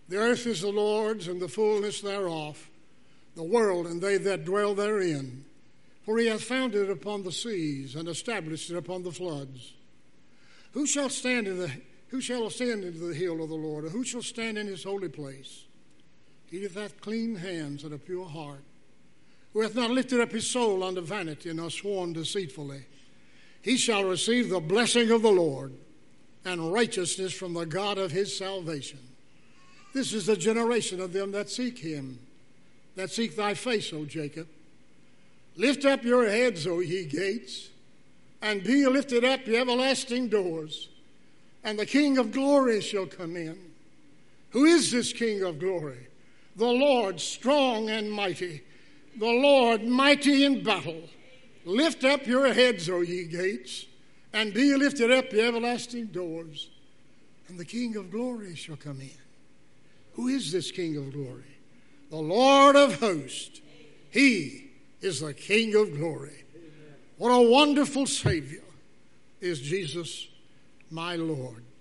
The earth is the Lord's, and the fullness thereof, the world and they that dwell therein. For he hath founded it upon the seas, and established it upon the floods. Who shall ascend into the hill of the Lord, or who shall stand in his holy place? He that hath clean hands and a pure heart, who hath not lifted up his soul unto vanity, nor sworn deceitfully. He shall receive the blessing of the Lord, and righteousness from the God of his salvation. This is the generation of them that seek him, that seek thy face, O Jacob. Lift up your heads, O ye gates, and be lifted up, ye everlasting doors, and the King of glory shall come in. Who is this King of glory? The Lord strong and mighty, the Lord mighty in battle. Lift up your heads, O ye gates, and be lifted up, ye everlasting doors, and the King of glory shall come in. Who is this King of glory? The Lord of hosts. He is the King of glory. What a wonderful Savior is Jesus, my Lord.